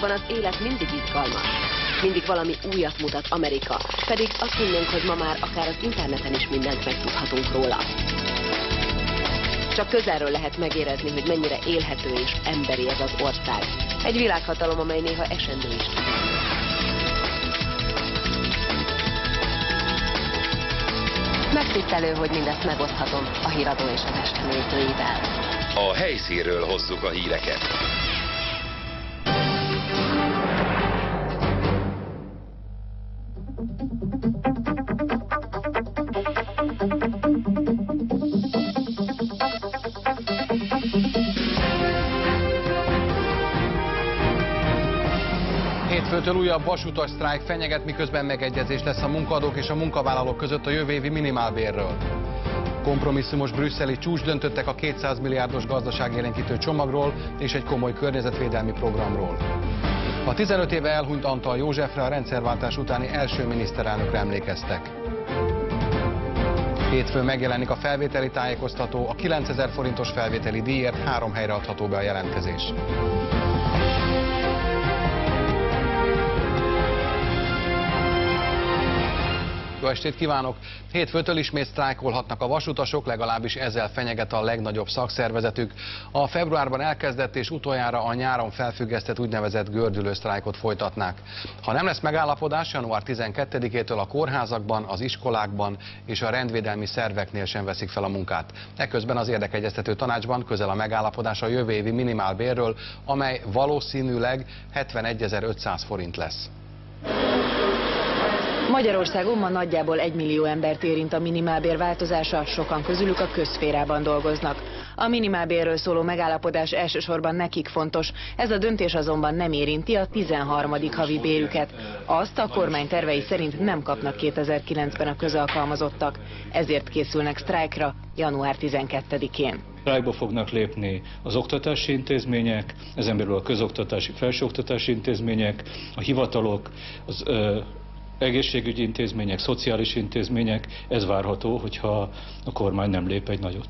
országban az élet mindig izgalmas. Mindig valami újat mutat Amerika, pedig azt hinnénk, hogy ma már akár az interneten is mindent megtudhatunk róla. Csak közelről lehet megérezni, hogy mennyire élhető és emberi ez az ország. Egy világhatalom, amely néha esendő is. Megtisztelő, hogy mindezt megoszthatom a Híradó és az Este nézőivel. A helyszínről hozzuk a híreket. Hétfőtől újabb vasutas sztrájk fenyeget, miközben megegyezés lesz a munkaadók és a munkavállalók között a jövő évi minimálbérről. Kompromisszumos brüsszeli csúcs döntöttek a 200 milliárdos gazdaságélénkítő csomagról és egy komoly környezetvédelmi programról. A 15 éve elhunyt Antal Józsefre, a rendszerváltás utáni első miniszterelnökre emlékeztek. Hétfőn megjelenik a felvételi tájékoztató, a 9000 forintos felvételi díjért 3 helyre adható be a jelentkezés. Jó estét kívánok! Hétfőtől ismét sztrájkolhatnak a vasutasok, legalábbis ezzel fenyeget a legnagyobb szakszervezetük. A februárban elkezdett és utoljára a nyáron felfüggesztett úgynevezett gördülő sztrájkot folytatnák. Ha nem lesz megállapodás, január 12-től a kórházakban, az iskolákban és a rendvédelmi szerveknél sem veszik fel a munkát. Eközben az érdekegyeztető tanácsban közel a megállapodás a jövő évi minimálbérről, amely valószínűleg 71.500 forint lesz. Magyarországon ma nagyjából 1 millió embert érint a minimálbér változása, sokan közülük a közszférában dolgoznak. A minimálbérről szóló megállapodás elsősorban nekik fontos, ez a döntés azonban nem érinti a 13. havi bérüket. Azt a kormány tervei szerint nem kapnak 2009-ben a közalkalmazottak, ezért készülnek sztrájkra január 12-én. Sztrájkba fognak lépni az oktatási intézmények, ezen belül a közoktatási, felsőoktatási intézmények, a hivatalok, az egészségügyi intézmények, szociális intézmények, ez várható, hogyha a kormány nem lép egy nagyot.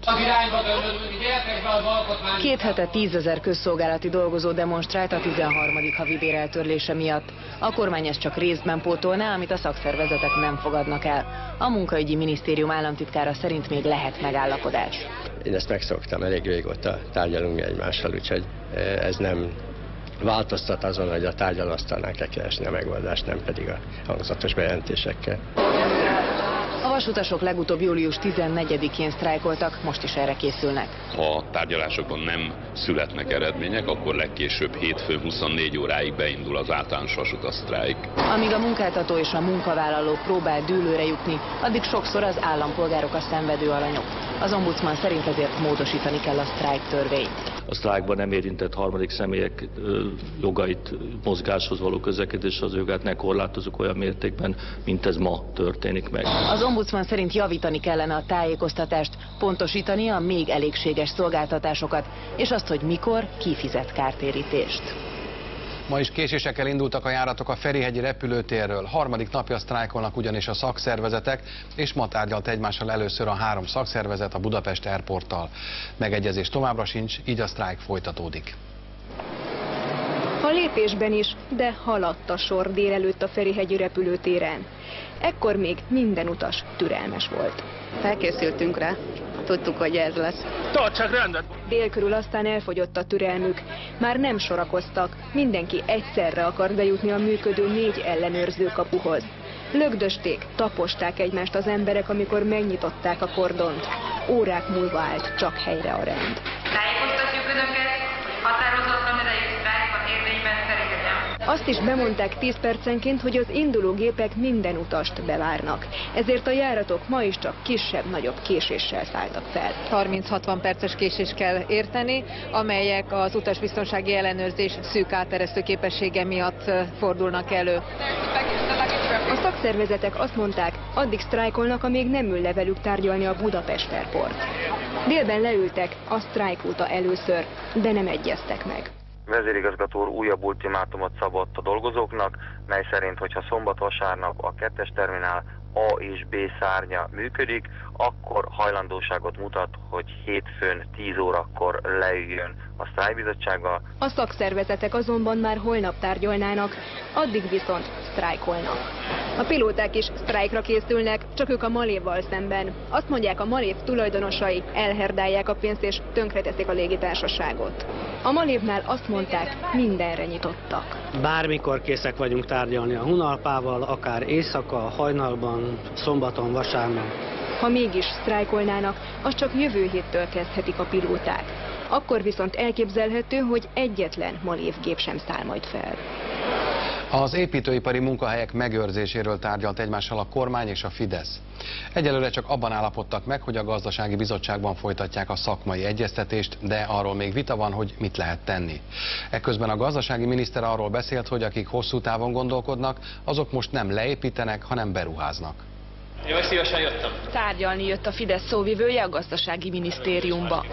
2 hete 10 000 közszolgálati dolgozó demonstrált a 13. havi bér eltörlése miatt. A kormány ezt csak részben pótolná, amit a szakszervezetek nem fogadnak el. A munkaügyi minisztérium államtitkára szerint még lehet megállapodás. Én ezt megszoktam, elég régóta tárgyalunk egymással, úgyhogy ez nem változtat azon, hogy a tárgyalasztalnál kell keresni a megoldást, nem pedig a hangzatos bejelentésekkel. A vasutasok legutóbb július 14-én sztrájkoltak, most is erre készülnek. Ha a tárgyalásokon nem születnek eredmények, akkor legkésőbb hétfőn 24 óráig beindul az általános vasutasztrájk. Amíg a munkáltató és a munkavállaló próbál dűlőre jutni, addig sokszor az állampolgárok a szenvedő alanyok. Az ombudsman szerint ezért módosítani kell a sztrájk törvényt. A sztrájkban nem érintett harmadik személyek jogait, mozgáshoz való közlekedés az jogát ne korlátozunk olyan mértékben, mint ez ma történik meg. Az ombudsman szerint javítani kellene a tájékoztatást, pontosítani a még elégséges szolgáltatásokat, és azt, hogy mikor ki fizet kártérítést. Ma is késésekkel indultak a járatok a Ferihegyi repülőtérről. Harmadik napja sztrájkolnak ugyanis a szakszervezetek, és ma tárgyalt egymással először a 3 szakszervezet a Budapest Airporttal. Megegyezés továbbra sincs, így a sztrájk folytatódik. A lépésben is, de haladt a sor délelőtt a Ferihegyi repülőtéren. Ekkor még minden utas türelmes volt. Felkészültünk rá, tudtuk, hogy ez lesz. Tartsák rendet! Dél körül aztán elfogyott a türelmük. Már nem sorakoztak, mindenki egyszerre akart bejutni a működő 4 ellenőrző kapuhoz. Lögdösték, taposták egymást az emberek, amikor megnyitották a kordont. Órák múlva állt csak helyre a rend. Tájékoztatjuk Önöket, hogy határozottan idejű sztrájk van érvényben Ferihegyen. Azt is bemondták 10 percenként, hogy az indulógépek minden utast bevárnak. Ezért a járatok ma is csak kisebb-nagyobb késéssel szálltak fel. 30-60 perces késés kell érteni, amelyek az utasbiztonsági ellenőrzés szűk áteresztő képessége miatt fordulnak elő. A szakszervezetek azt mondták, addig sztrájkolnak, amíg nem ül le velük tárgyalni a Budapest Airport. Délben leültek, a sztrájk óta először, de nem egyeztek meg. Vezérigazgató úr újabb ultimátumot szabott a dolgozóknak, mely szerint, hogyha szombat-vasárnap a 2-es terminál A és B szárnya működik, akkor hajlandóságot mutat, hogy hétfőn 10 órakor leüljön a sztrájkbizottsággal. A szakszervezetek azonban már holnap tárgyalnának, addig viszont sztrájkolnak. A pilóták is sztrájkra készülnek, csak ők a Malévval szemben. Azt mondják, a Malév tulajdonosai elherdálják a pénzt és tönkreteszik a légitársaságot. A Malévnál azt mondták, mindenre nyitottak. Bármikor készek vagyunk tárgyalni a Hunalpával, akár éjszaka, hajnalban, szombaton, vasárnap. Ha mégis sztrájkolnának, az csak jövő héttől kezdhetik a pilóták. Akkor viszont elképzelhető, hogy egyetlen Malév gép sem száll majd fel. Az építőipari munkahelyek megőrzéséről tárgyalt egymással a kormány és a Fidesz. Egyelőre csak abban állapodtak meg, hogy a gazdasági bizottságban folytatják a szakmai egyeztetést, de arról még vita van, hogy mit lehet tenni. Ekközben a gazdasági miniszter arról beszélt, hogy akik hosszú távon gondolkodnak, azok most nem leépítenek, hanem beruháznak. Jó, szívesen jöttem. Tárgyalni jött a Fidesz szóvivője a gazdasági minisztériumba.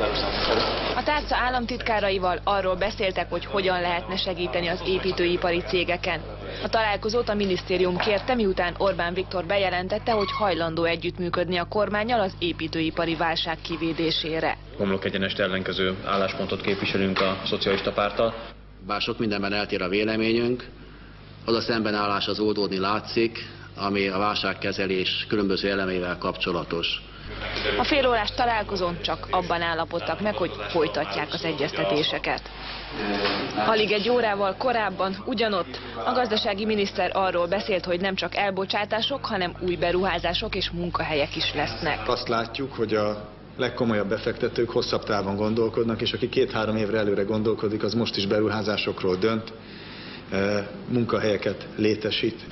A tárca államtitkáraival arról beszéltek, hogy hogyan lehetne segíteni az építőipari cégeken. A találkozót a minisztérium kérte, miután Orbán Viktor bejelentette, hogy hajlandó együttműködni a kormánnyal az építőipari válság kivédésére. Homlokegyenest ellenkező álláspontot képviselünk a szocialista párttal. Bár sok mindenben eltér a véleményünk, az a szembenállás az oldódni látszik, ami a válságkezelés különböző elemével kapcsolatos. A félórás találkozón csak abban állapodtak meg, hogy folytatják az egyeztetéseket. Alig egy órával korábban ugyanott a gazdasági miniszter arról beszélt, hogy nem csak elbocsátások, hanem új beruházások és munkahelyek is lesznek. Azt látjuk, hogy a legkomolyabb befektetők hosszabb távon gondolkodnak, és aki 2-3 évre előre gondolkodik, az most is beruházásokról dönt, munkahelyeket létesít.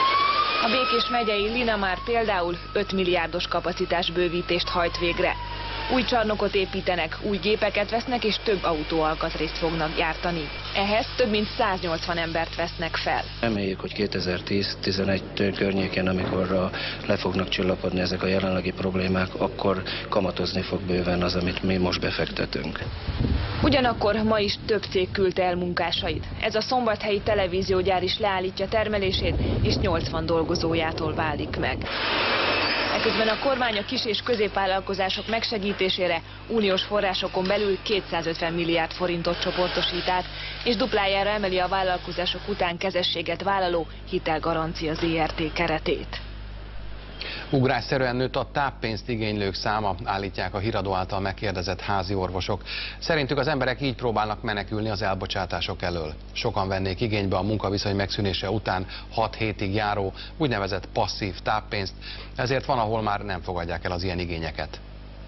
A Békés megyei Linamar például 5 milliárdos kapacitásbővítést hajt végre. Új csarnokot építenek, új gépeket vesznek és több autóalkatrészt fognak gyártani. Ehhez több mint 180 embert vesznek fel. Reméljük, hogy 2010-11 környéken, amikor le fognak csillapodni ezek a jelenlegi problémák, akkor kamatozni fog bőven az, amit mi most befektetünk. Ugyanakkor ma is több cég küldte el munkásait. Ez a szombathelyi televíziógyár is leállítja termelését, és 80 dolgozójától válik meg. Eközben a kormány a kis- és középvállalkozások megsegítésére uniós forrásokon belül 250 milliárd forintot csoportosít át, és duplájára emeli a vállalkozások után kezességet vállaló hitelgarancia ZRT keretét. Ugrásszerűen nőtt a táppénzt igénylők száma, állítják a Híradó által megkérdezett házi orvosok. Szerintük az emberek így próbálnak menekülni az elbocsátások elől. Sokan vennék igénybe a munkaviszony megszűnése után 6 hétig járó úgynevezett passzív táppénzt, ezért van, ahol már nem fogadják el az ilyen igényeket.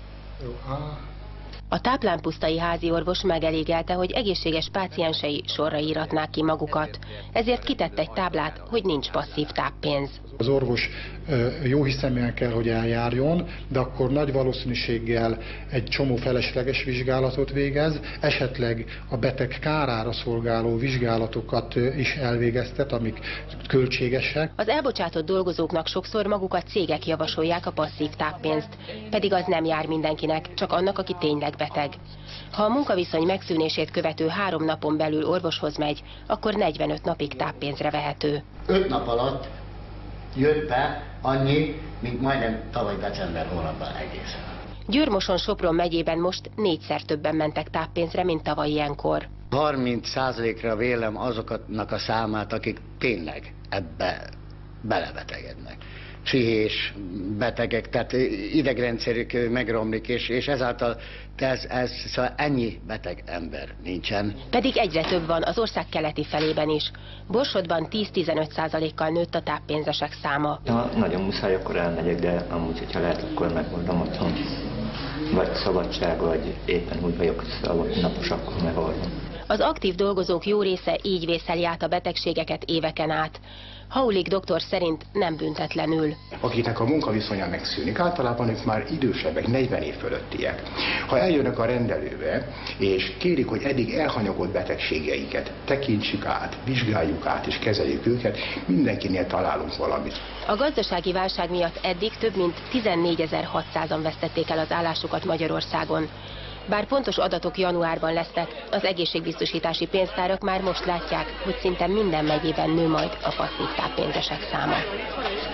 A táplánpusztai házi orvos megelégelte, hogy egészséges páciensei sorra íratnák ki magukat. Ezért kitett egy táblát, hogy nincs passzív táppénz. Az orvos jó hiszeműen kell, hogy eljárjon, de akkor nagy valószínűséggel egy csomó felesleges vizsgálatot végez, esetleg a beteg kárára szolgáló vizsgálatokat is elvégeztet, amik költségesek. Az elbocsátott dolgozóknak sokszor magukat cégek javasolják a passzív táppénzt, pedig az nem jár mindenkinek, csak annak, aki tényleg beteg. Ha a munkaviszony megszűnését követő 3 napon belül orvoshoz megy, akkor 45 napig táppénzre vehető. 5 nap alatt jött be annyi, mint majdnem tavaly december hónapban egészen. Győr-Moson-Sopron megyében most 4-szer többen mentek táppénzre, mint tavaly ilyenkor. 30%-ra vélem azoknak a számát, akik tényleg ebbe belebetegednek. Pszichés betegek, tehát idegrendszerük megromlik, és ezáltal szóval ennyi beteg ember nincsen. Pedig egyre több van az ország keleti felében is. Borsodban 10-15%-kal nőtt a táppénzesek száma. Ha nagyon muszáj, akkor elmegyek, de amúgy, hogyha lehet, akkor megoldom otthon. Vagy szabadság, vagy éppen úgy vagyok napos, akkor megoldom. Az aktív dolgozók jó része így vészeli át a betegségeket éveken át. Haulik doktor szerint nem büntetlenül. Akiknek a munkaviszonya megszűnik, általában ők már idősebbek, 40 év fölöttiek. Ha eljönnek a rendelőbe, és kérik, hogy eddig elhanyagott betegségeiket tekintsük át, vizsgáljuk át és kezeljük őket, mindenkinél találunk valamit. A gazdasági válság miatt eddig több mint 14.600-an vesztették el az állásukat Magyarországon. Bár pontos adatok januárban lesznek, az egészségbiztosítási pénztárak már most látják, hogy szinte minden megyében nő majd a passzív táppénzesek száma.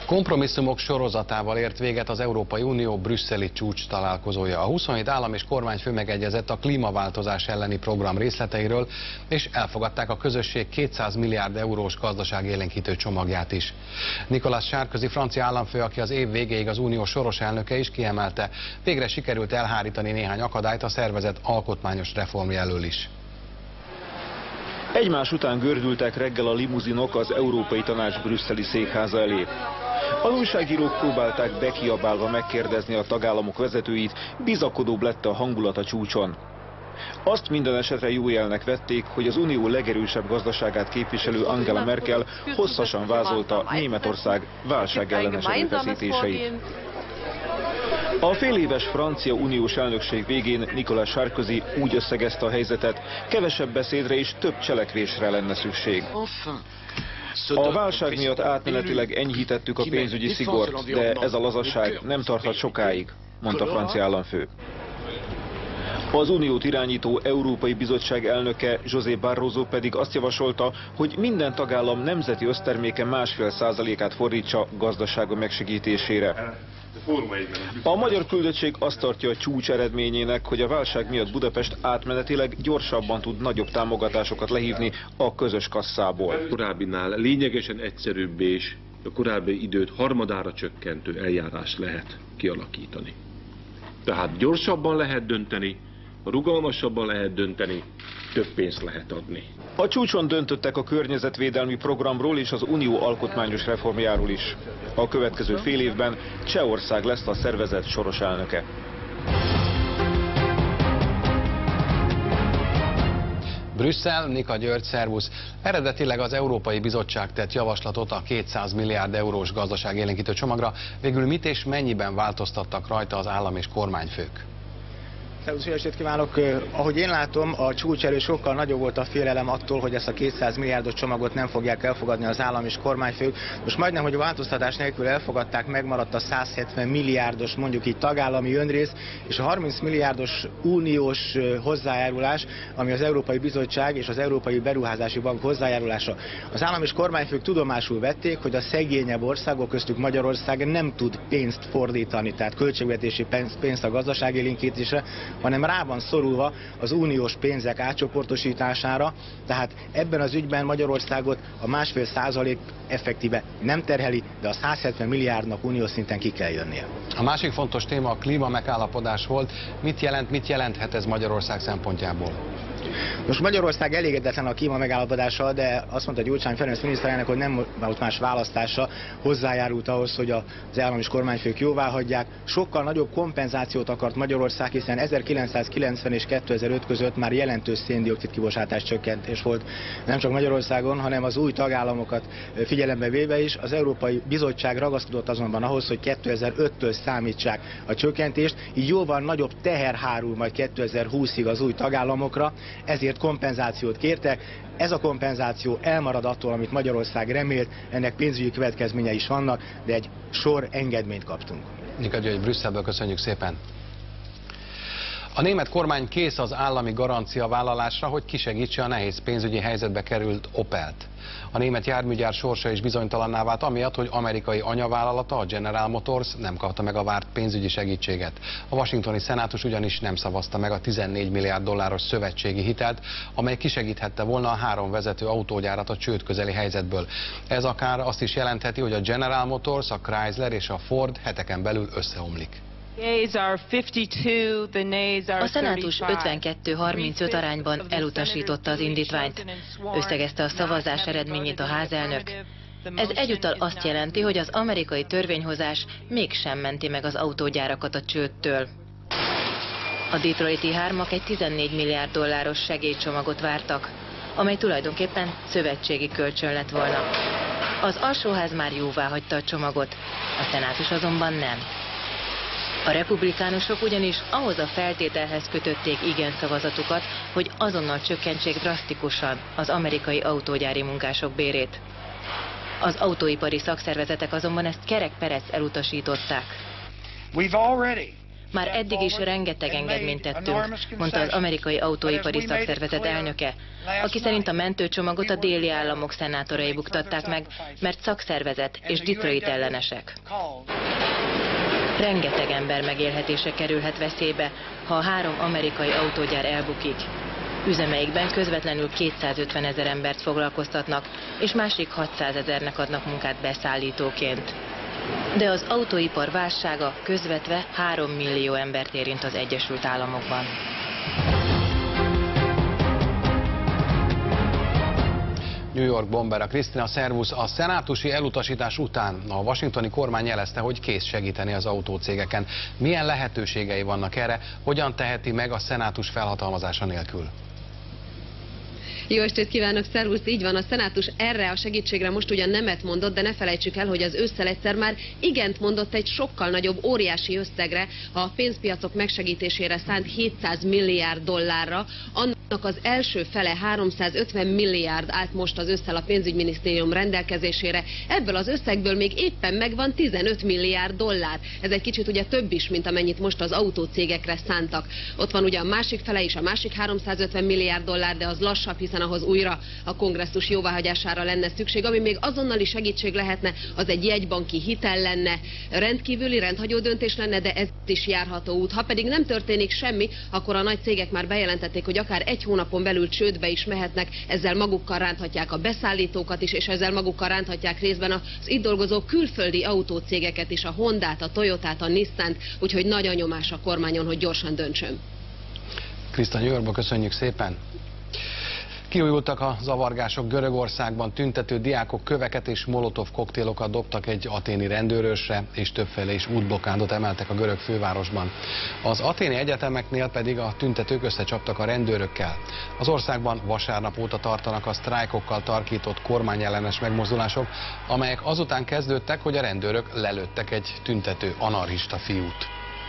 Kompromisszumok sorozatával ért véget az Európai Unió brüsszeli csúcs találkozója. A 27 állam és kormányfő megegyezett a klímaváltozás elleni program részleteiről, és elfogadták a közösség 200 milliárd eurós gazdaságélénkítő csomagját is. Nicolas Sarkozy francia államfő, aki az év végéig az unió soros elnöke is, kiemelte, végre sikerült elhárítani néhány akadályt a szervezet alkotmányos reformja elől is. Egymás után gördültek reggel a limuzinok az Európai Tanács brüsszeli székháza elé. Az újságírók próbálták bekiabálva megkérdezni a tagállamok vezetőit, bizakodóbb lett a hangulat a csúcson. Azt minden esetre jó jelnek vették, hogy az unió legerősebb gazdaságát képviselő Angela Merkel hosszasan vázolta Németország válságellenes erőfeszítéseit. A féléves francia uniós elnökség végén Nicolas Sarkozy úgy összegezte a helyzetet, kevesebb beszédre és több cselekvésre lenne szükség. A válság miatt átmenetileg enyhítettük a pénzügyi szigort, de ez a lazaság nem tarthat sokáig, mondta a francia államfő. Az uniót irányító Európai Bizottság elnöke José Barroso pedig azt javasolta, hogy minden tagállam nemzeti összterméke 1,5%-át fordítsa gazdasága megsegítésére. A magyar küldöttség azt tartja a csúcs eredményének, hogy a válság miatt Budapest átmenetileg gyorsabban tud nagyobb támogatásokat lehívni a közös kasszából. Korábbinál lényegesen egyszerűbb és a korábbi időt harmadára csökkentő eljárást lehet kialakítani. Tehát gyorsabban lehet dönteni, rugalmasabban lehet dönteni, több pénzt lehet adni. A csúcson döntöttek a környezetvédelmi programról és az unió alkotmányos reformjáról is. A következő fél évben Csehország lesz a szervezet soros elnöke. Brüsszel, Nika György, szervusz! Eredetileg az Európai Bizottság tett javaslatot a 200 milliárd eurós gazdaságélénkítő csomagra. Végül mit és mennyiben változtattak rajta az állam és kormányfők? Szervusz, jó estét kívánok! Ahogy én látom, a csúcs előtt sokkal nagyobb volt a félelem attól, hogy ezt a 200 milliárdos csomagot nem fogják elfogadni az állam és kormányfők. Most majdnem, hogy a változtatás nélkül elfogadták, megmaradt a 170 milliárdos, mondjuk így tagállami önrész, és a 30 milliárdos uniós hozzájárulás, ami az Európai Bizottság és az Európai Beruházási Bank hozzájárulása. Az állam és kormányfők tudomásul vették, hogy a szegényebb országok, köztük Magyarország nem tud pénzt fordítani, tehát költségvetési pénzt a gazdaságélénkítésre, hanem rá van szorulva az uniós pénzek átcsoportosítására, tehát ebben az ügyben Magyarországot a 1,5% effektíve nem terheli, de a 170 milliárdnak uniós szinten ki kell jönnie. A másik fontos téma a klímamegállapodás volt. Mit jelenthet ez Magyarország szempontjából? Most Magyarország elégedetlen a klímamegállapodással, de azt mondta Gyurcsány Ferenc miniszterelnök, hogy nem volt más választása, hozzájárult ahhoz, hogy az állam és kormányfők jóváhagyják. Sokkal nagyobb kompenzációt akart Magyarország, hiszen 1990 és 2005 között már jelentős szén-dioxid kibocsátás csökkentés volt nem csak Magyarországon, hanem az új tagállamokat figyelembe véve is. Az Európai Bizottság ragaszkodott azonban ahhoz, hogy 2005-től számítsák a csökkentést, így jóval nagyobb teher hárul majd 2020-ig az új tagállamokra, ezért kompenzációt kértek. Ez a kompenzáció elmarad attól, amit Magyarország remélt, ennek pénzügyi következményei is vannak, de egy sor engedményt kaptunk. Nika György, Brüsszelből köszönjük szépen! A német kormány kész az állami garancia vállalásra, hogy kisegítse a nehéz pénzügyi helyzetbe került Opelt. A német járműgyár sorsa is bizonytalanná vált amiatt, hogy amerikai anyavállalata, a General Motors nem kapta meg a várt pénzügyi segítséget. A washingtoni szenátus ugyanis nem szavazta meg a 14 milliárd dolláros szövetségi hitelt, amely kisegíthette volna a 3 vezető autógyárat a csőd közeli helyzetből. Ez akár azt is jelentheti, hogy a General Motors, a Chrysler és a Ford heteken belül összeomlik. A szenátus 52-35 arányban elutasította az indítványt. Összegezte a szavazás eredményét a házelnök. Ez egyúttal azt jelenti, hogy az amerikai törvényhozás mégsem menti meg az autógyárakat a csődtől. A detroiti hármak egy 14 milliárd dolláros segélycsomagot vártak, amely tulajdonképpen szövetségi kölcsön lett volna. Az alsóház már jóváhagyta a csomagot, a szenátus azonban nem. A republikánusok ugyanis ahhoz a feltételhez kötötték igen szavazatukat, hogy azonnal csökkentsék drasztikusan az amerikai autógyári munkások bérét. Az autóipari szakszervezetek azonban ezt kerekperec elutasították. Már eddig is rengeteg engedményt tettünk, mondta az amerikai autóipari szakszervezet elnöke, aki szerint a mentőcsomagot a déli államok szenátorai buktatták meg, mert szakszervezet és Detroit ellenesek. Rengeteg ember megélhetése kerülhet veszélybe, ha a 3 amerikai autógyár elbukik. Üzemeikben közvetlenül 250 000 embert foglalkoztatnak, és másik 600 000-nek adnak munkát beszállítóként. De az autóipar válsága közvetve 3 millió embert érint az Egyesült Államokban. New York Bombera. Krisztina, szervusz! A szenátusi elutasítás után a washingtoni kormány jelezte, hogy kész segíteni az autócégeken. Milyen lehetőségei vannak erre? Hogyan teheti meg a szenátus felhatalmazása nélkül? Jó estét kívánok, szervusz, így van, a szenátus erre a segítségre most ugyan nemet mondott, de ne felejtsük el, hogy az ősszel egyszer már igent mondott egy sokkal nagyobb, óriási összegre, a pénzpiacok megsegítésére szánt 700 milliárd dollárra. Annak az első fele 350 milliárd állt most az ősszel a pénzügyminisztérium rendelkezésére. Ebből az összegből még éppen megvan 15 milliárd dollár. Ez egy kicsit ugye több is, mint amennyit most az autócégekre szántak. Ott van ugye a másik fele is, a másik 350 milliárd dollár, de az lassabb, hiszen ahhoz újra a kongresszus jóváhagyására lenne szükség. Ami még azonnali segítség lehetne, az egy jegybanki hitel lenne, rendkívüli, rendhagyó döntés lenne, de ez is járható út. Ha pedig nem történik semmi, akkor a nagy cégek már bejelentették, hogy akár egy hónapon belül csődbe is mehetnek, ezzel magukkal ránthatják a beszállítókat is, és ezzel magukkal ránthatják részben az itt dolgozó külföldi autócégeket is, a Hondát, a Toyotát, a Nissant, úgyhogy nagy a nyomás a kormányon, hogy gyorsan döntsön. Krisztina, New Yorkba köszönjük szépen! Kiújultak a zavargások Görögországban, tüntető diákok köveket és molotov koktélokat dobtak egy athéni rendőrőrsre, és többféle is útblokkádot emeltek a görög fővárosban. Az athéni egyetemeknél pedig a tüntetők összecsaptak a rendőrökkel. Az országban vasárnap óta tartanak a sztrájkokkal tarkított kormányellenes megmozdulások, amelyek azután kezdődtek, hogy a rendőrök lelőttek egy tüntető anarchista fiút.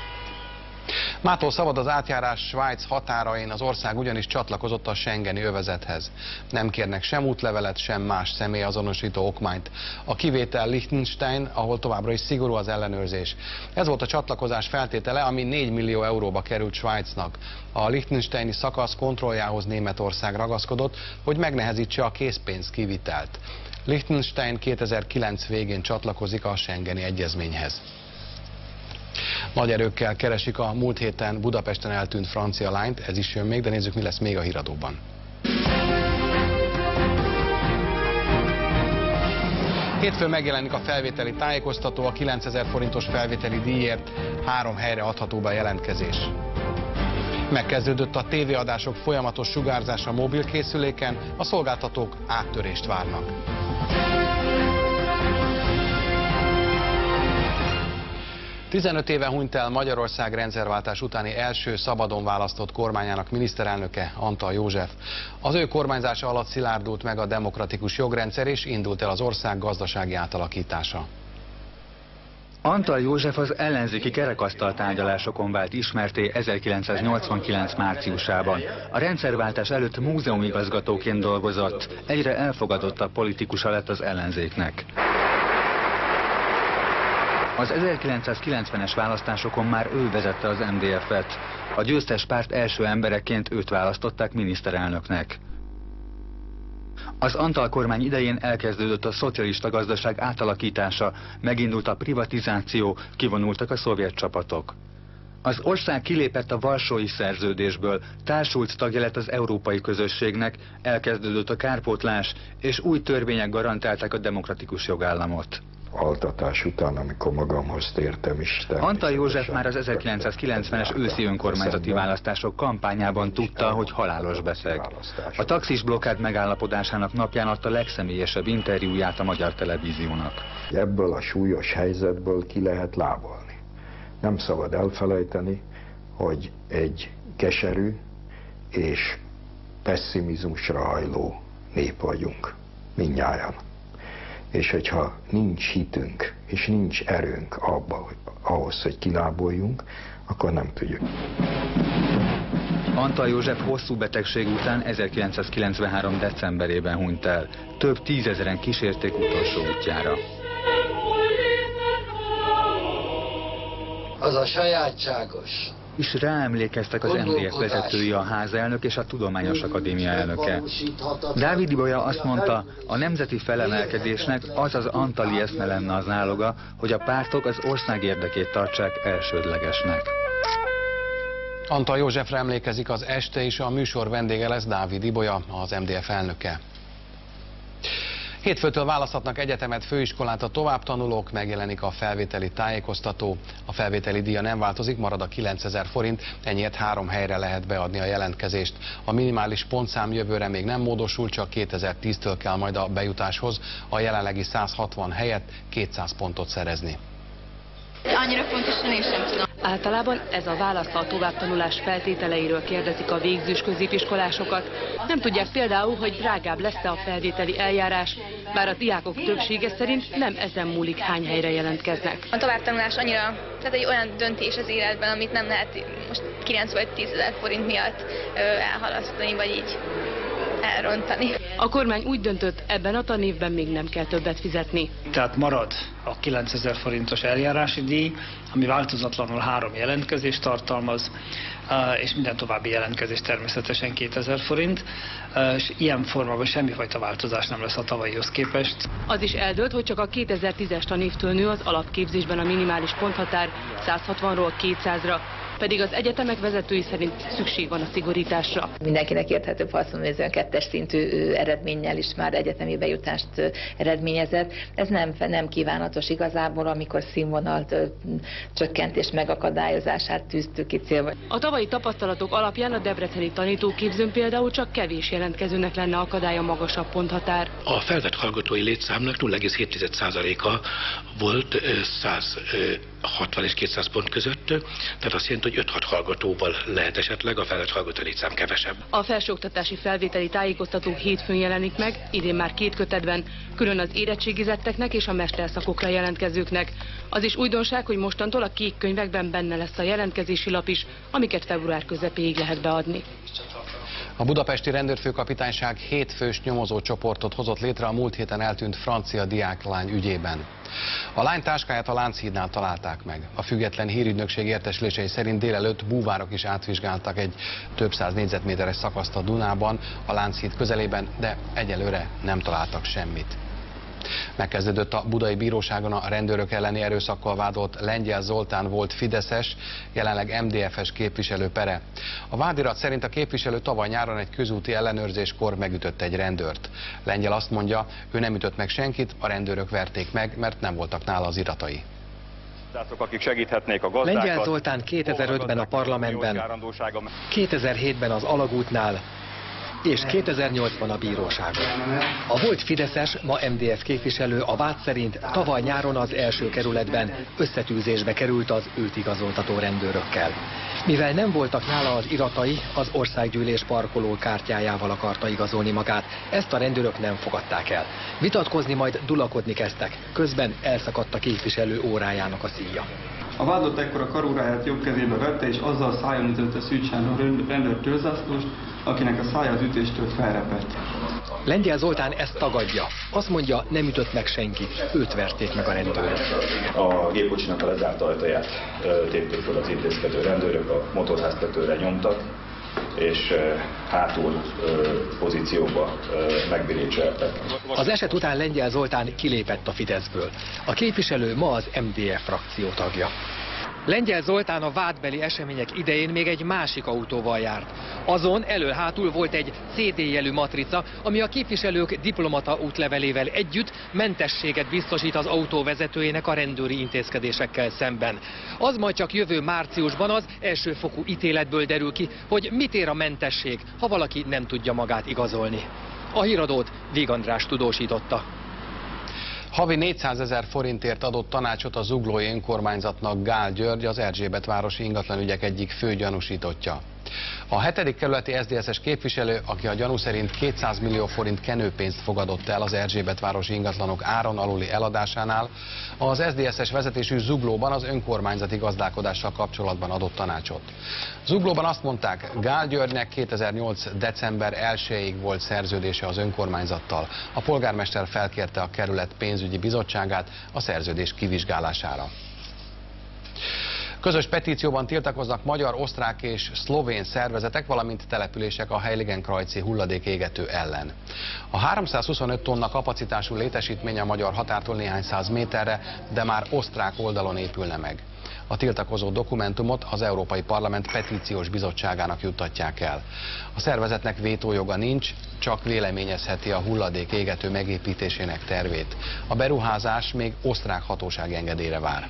Mától szabad az átjárás Svájc határain, az ország ugyanis csatlakozott a schengeni övezethez. Nem kérnek sem útlevelet, sem más személyazonosító okmányt. A kivétel Liechtenstein, ahol továbbra is szigorú az ellenőrzés. Ez volt a csatlakozás feltétele, ami 4 millió euróba került Svájcnak. A liechtensteini szakasz kontrolljához Németország ragaszkodott, hogy megnehezítse a készpénz kivitelt. Liechtenstein 2009 végén csatlakozik a schengeni egyezményhez. Nagy erőkkel keresik a múlt héten Budapesten eltűnt francia lányt, ez is jön még, de nézzük, mi lesz még a híradóban. Hétfőn megjelenik a felvételi tájékoztató, a 9000 forintos felvételi díjért 3 helyre adható be a jelentkezés. Megkezdődött a tévéadások folyamatos sugárzása mobilkészüléken, a szolgáltatók áttörést várnak. 15 éve hunyt el Magyarország rendszerváltás utáni első szabadon választott kormányának miniszterelnöke, Antall József. Az ő kormányzása alatt szilárdult meg a demokratikus jogrendszer, és indult el az ország gazdasági átalakítása. Antall József az ellenzéki kerekasztal tárgyalásokon vált ismertté 1989 márciusában. A rendszerváltás előtt múzeumigazgatóként dolgozott, egyre elfogadottabb politikusa lett az ellenzéknek. Az 1990-es választásokon már ő vezette az MDF-et. A győztes párt első embereként őt választották miniszterelnöknek. Az Antall kormány idején elkezdődött a szocialista gazdaság átalakítása, megindult a privatizáció, kivonultak a szovjet csapatok. Az ország kilépett a Varsói Szerződésből, társult tagja lett az Európai Közösségnek, elkezdődött a kárpótlás, és új törvények garantálták a demokratikus jogállamot. Altatás után, amikor magamhoz tértem is. Antall József már az 1990-es őszi önkormányzati választások kampányában tudta, hogy halálos beteg. A taxis blokkád megállapodásának napján adta legszemélyesebb interjúját a magyar televíziónak. Ebből a súlyos helyzetből ki lehet lábolni. Nem szabad elfelejteni, hogy egy keserű és pesszimizmusra hajló nép vagyunk, mindnyájan. És hogyha nincs hitünk, és nincs erőnk abba, ahhoz, hogy kiláboljunk, akkor nem tudjuk. Antall József hosszú betegség után 1993. decemberében hunyt el. Több tízezeren kísérték utolsó útjára. az a sajátságos. És ráemlékeztek az MDF vezetői, a házelnök és a Tudományos Akadémia elnöke. Dávid Ibolya azt mondta, a nemzeti felemelkedésnek az az antali eszme lenne az áloga, hogy a pártok az ország érdekét tartsák elsődlegesnek. Antal Józsefre emlékezik az este, és a műsor vendége lesz Dávid Ibolya, az MDF elnöke. Hétfőtől választhatnak egyetemet, főiskolát a továbbtanulók, megjelenik a felvételi tájékoztató. A felvételi díja nem változik, marad a 9000 forint, ennyiért 3 helyre lehet beadni a jelentkezést. A minimális pontszám jövőre még nem módosul, csak 2010-től kell majd a bejutáshoz a jelenlegi 160 helyett 200 pontot szerezni. Annyira pontosan én sem tudom. Általában ez a válasz a továbbtanulás feltételeiről kérdezik a végzős középiskolásokat. Nem tudják például, hogy drágább lesz-e a felvételi eljárás, bár a diákok többsége szerint nem ezen múlik, hány helyre jelentkeznek. A továbbtanulás annyira, tehát egy olyan döntés az életben, amit nem lehet most 9 vagy 10 000 forint miatt elhalasztani, vagy így elrontani. A kormány úgy döntött, ebben a tanévben még nem kell többet fizetni. Tehát marad a 9000 forintos eljárási díj, ami változatlanul 3 jelentkezést tartalmaz, és minden további jelentkezés természetesen 2000 forint, és ilyen formában semmifajta változás nem lesz a tavalyihoz képest. Az is eldőlt, hogy csak a 2010-es tanévtől nő az alapképzésben a minimális ponthatár 160-ról 200-ra. Pedig az egyetemek vezetői szerint szükség van a szigorításra. Mindenkinek érthetőbb, ha azt mondom, hogy ez olyan 2-es szintű eredménnyel is már egyetemi bejutást eredményezett. Ez nem kívánatos igazából, amikor színvonalt csökkentés megakadályozását tűztük ki célba. A tavalyi tapasztalatok alapján a debreceni tanítóképzőn például csak kevés jelentkezőnek lenne akadálya magasabb ponthatár. A felvett hallgatói létszámnak 0,7%-a volt 160 és 200 pont között, tehát azt jelenti, hogy 5-6 hallgatóval lehet esetleg, a felvett hallgató létszám kevesebb. A felsőoktatási felvételi tájékoztató hétfőn jelenik meg, idén már 2 kötetben, külön az érettségizetteknek és a mesterszakokra jelentkezőknek. Az is újdonság, hogy mostantól a kék könyvekben benne lesz a jelentkezési lap is, amiket február közepéig lehet beadni. A budapesti rendőrfőkapitányság 7 fős nyomozó csoportot hozott létre a múlt héten eltűnt francia diáklány ügyében. A lány táskáját a Lánchídnál találták meg. A független hírügynökség értesülései szerint délelőtt búvárok is átvizsgáltak egy több száz négyzetméteres szakaszt a Dunában, a Lánchíd közelében, de egyelőre nem találtak semmit. Megkezdődött a budai bíróságon a rendőrök elleni erőszakkal vádolt Lengyel Zoltán volt fideszes, jelenleg MDF-es képviselő pere. A vádirat szerint a képviselő tavaly nyáron egy közúti ellenőrzéskor megütött egy rendőrt. Lengyel azt mondja, ő nem ütött meg senkit, a rendőrök verték meg, mert nem voltak nála az iratai. Akik segíthetnék a gazdákat. Lengyel Zoltán 2005-ben a parlamentben, 2007-ben az Alagútnál, és 2008-ban a bíróságon. A volt fideszes, ma MDF képviselő a vád szerint tavaly nyáron az első kerületben összetűzésbe került az őt igazoltató rendőrökkel. Mivel nem voltak nála az iratai, az országgyűlés parkoló kártyájával akarta igazolni magát. Ezt a rendőrök nem fogadták el. Vitatkozni, majd dulakodni kezdtek. Közben elszakadt a képviselő órájának a szíja. A vádlott ekkor a karóráját jobb kezébe vette, és azzal szájon ütötte Szűcs Sándor rendőr tőrzászlóst, akinek a szája az ütéstől felrepett. Lengyel Zoltán ezt tagadja. Azt mondja, nem ütött meg senkit, őt verték meg a rendőrök. A gépkocsinak a lezárt ajtaját tépték fel az intézkedő rendőrök, a motorháztetőre nyomtak, és hátul pozícióba megbilécseltek. Az eset után Lengyel Zoltán kilépett a Fideszből. A képviselő ma az MDF frakció tagja. Lengyel Zoltán a vádbeli események idején még egy másik autóval járt. Azon elől-hátul volt egy CD jelű matrica, ami a képviselők diplomata útlevelével együtt mentességet biztosít az autó vezetőjének a rendőri intézkedésekkel szemben. Az majd csak jövő márciusban az elsőfokú ítéletből derül ki, hogy mit ér a mentesség, ha valaki nem tudja magát igazolni. A híradót Víg András tudósította. Havi 400 000 forintért adott tanácsot a zuglói önkormányzatnak Gál György, az Erzsébetvárosi ingatlanügyek egyik fő gyanúsítottja. A 7. kerületi SZDSZ-es képviselő, aki a gyanú szerint 200 millió forint kenőpénzt fogadott el az Erzsébetvárosi ingatlanok áron aluli eladásánál, az SZDSZ-es vezetésű Zuglóban az önkormányzati gazdálkodással kapcsolatban adott tanácsot. Zuglóban azt mondták, Gál Györgynek 2008. december 1-ig volt szerződése az önkormányzattal. A polgármester felkérte a kerület pénzügyi bizottságát a szerződés kivizsgálására. Közös petícióban tiltakoznak magyar, osztrák és szlovén szervezetek, valamint települések a Heiligenkreuzi hulladékégető ellen. A 325 tonna kapacitású létesítmény a magyar határtól néhány száz méterre, de már osztrák oldalon épülne meg. A tiltakozó dokumentumot az Európai Parlament Petíciós Bizottságának juttatják el. A szervezetnek vétójoga nincs, csak véleményezheti a hulladék égető megépítésének tervét. A beruházás még osztrák hatósági engedélyre vár.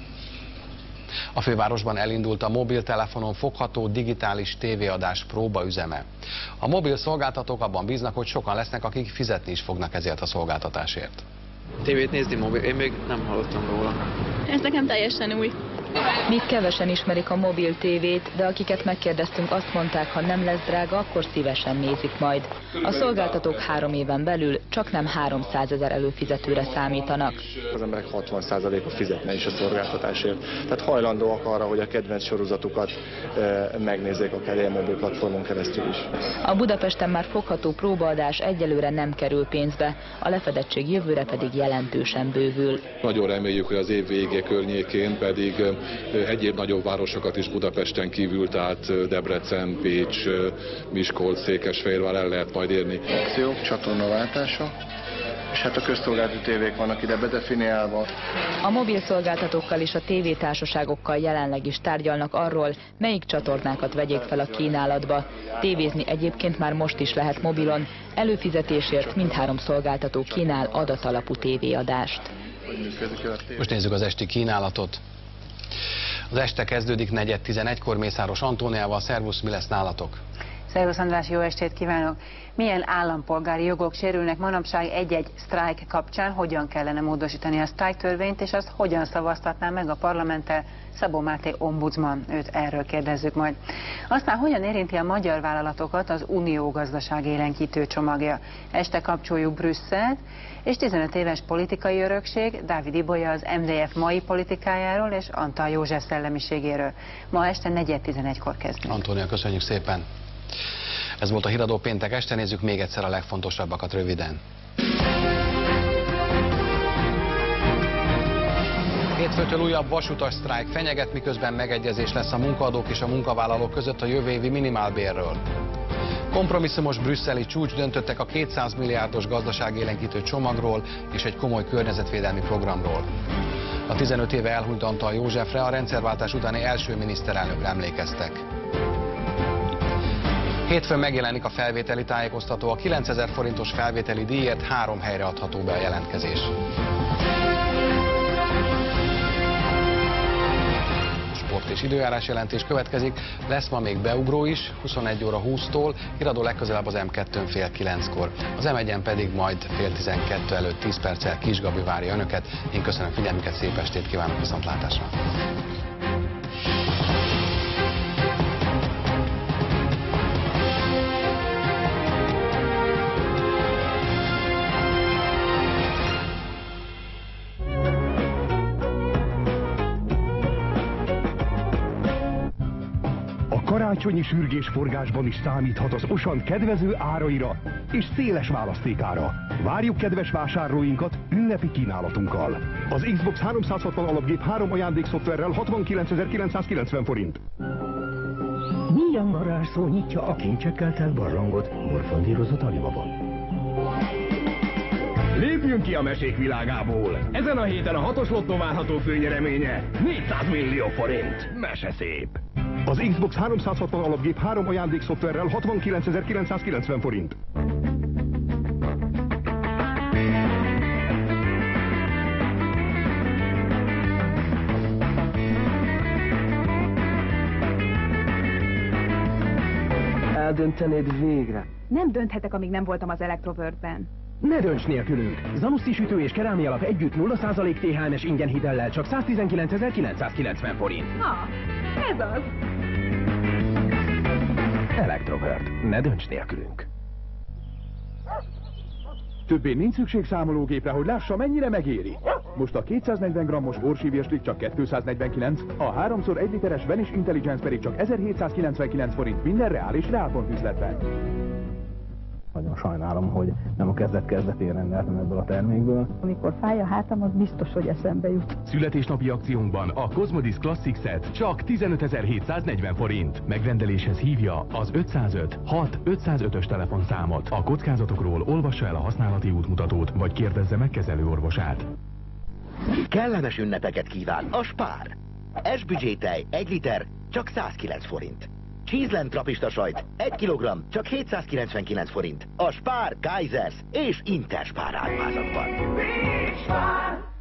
A fővárosban elindult a mobiltelefonon fogható digitális tévéadás próbaüzeme. A mobil szolgáltatók abban bíznak, hogy sokan lesznek, akik fizetni is fognak ezért a szolgáltatásért. Tévét nézni mobil, én még nem hallottam róla. Ez nekem teljesen új. Még kevesen ismerik a mobil tévét, de akiket megkérdeztünk, azt mondták, ha nem lesz drága, akkor szívesen nézik majd. A szolgáltatók 3 éven belül csaknem 300 000 előfizetőre számítanak. Az emberek 60%-a fizetne is a szolgáltatásért. Tehát hajlandóak arra, hogy a kedvenc sorozatukat megnézzék akár ilyen mobil platformon keresztül is. A Budapesten már fogható próbaadás egyelőre nem kerül pénzbe, a lefedettség jövőre pedig jelentősen bővül. Nagyon reméljük, hogy az év vége környékén pedig egyéb nagyobb városokat is Budapesten kívül, tehát Debrecen, Pécs, Miskolc, Székesfehérvár el lehet majd érni. Akciók, csatornaváltása, és hát a közszolgáltató tévék vannak ide bedefiniálva. A mobil szolgáltatókkal és a tévétársaságokkal jelenleg is tárgyalnak arról, melyik csatornákat vegyék fel a kínálatba. Tévézni egyébként már most is lehet mobilon, előfizetésért mindhárom szolgáltató kínál adatalapú tévéadást. Most nézzük az esti kínálatot. Az este kezdődik 10:11-kor Mészáros Antóniával. Szervusz, mi lesz nálatok? Szervusz András, jó estét kívánok! Milyen állampolgári jogok sérülnek manapság egy-egy sztrájk kapcsán, hogyan kellene módosítani a sztrájktörvényt, és azt hogyan szavaztatná meg a parlamenttel Szabó Máté ombudsman, őt erről kérdezzük majd. Aztán hogyan érinti a magyar vállalatokat az Unió gazdaságélénkítő csomagja? Este kapcsoljuk Brüsszelt, és 15 éves politikai örökség Dávid Ibolya az MDF mai politikájáról és Antal József szellemiségéről. Ma este 4:11-kor kezdünk. Antónia, köszönjük szépen! Ez volt a Híradó péntek este, nézzük még egyszer a legfontosabbakat röviden. Hétfőtől újabb vasutas sztrájk fenyeget, miközben megegyezés lesz a munkaadók és a munkavállalók között a jövő évi minimálbérről. Kompromisszumos brüsszeli csúcs döntöttek a 200 milliárdos gazdaságélénkítő csomagról és egy komoly környezetvédelmi programról. A 15 éve elhunyt Antal Józsefre, a rendszerváltás utáni első miniszterelnökre emlékeztek. Hétfőn megjelenik a felvételi tájékoztató, a 9000 forintos felvételi díjért 3 helyre adható be a jelentkezés. Sport és időjárás jelentés következik, lesz ma még beugró is, 21:20-tól, Híradó legközelebb az M2-n fél 9-kor. Az M1-en pedig majd fél 12 előtt 10 perccel Kis Gabi várja önöket. Én köszönöm figyelmüket, szép estét kívánok, viszontlátásra! Karácsonyi sürgésforgásban is számíthat az Osan kedvező áraira és széles választékára. Várjuk kedves vásárlóinkat ünnepi kínálatunkkal. Az Xbox 360 alapgép 3 ajándékszoftverrel 69.990 forint. Milyen varázsszó nyitja a kincsekkel telt barlangot morfondírozott Alibabon? Lépjünk ki a mesék világából! Ezen a héten a 6-os lottó várható főnyereménye 400 millió forint. Mese szép! Az Xbox 360 alapgép 3 ajándékszoftverrel 69.990 forint. Eldöntenéd végre? Nem dönthetek, amíg nem voltam az Electroworld-ben. Ne dönts nélkülünk! Zanussi sütő és kerámia alap együtt 0% THM-es ingyen hitellel csak 119.990 forint. Ha, ez az! Electroworld. Ne dönts nélkülünk! Többé nincs szükség számológépre, hogy lássa, mennyire megéri. Most a 240 g-os borsívjaslik csak 249, a 3x1 literes Vanish Intelligence pedig csak 1799 forint minden reál és reálpont üzletben. Nagyon sajnálom, hogy nem a kezdet-kezdetén rendeltem ebből a termékből. Amikor fáj a hátam, az biztos, hogy eszembe jut. Születésnapi akciónkban a Cosmodis Classic Set csak 15.740 forint. Megrendeléshez hívja az 505 6 505-ös telefonszámot. A kockázatokról olvassa el a használati útmutatót, vagy kérdezze meg kezelőorvosát. Kellemes ünnepeket kíván a Spár. S-büdzsé tej 1 liter csak 109 forint. Cheeseland trapista sajt 1 kg csak 799 forint. A Spár, Kaisers és Interspár áruházakban.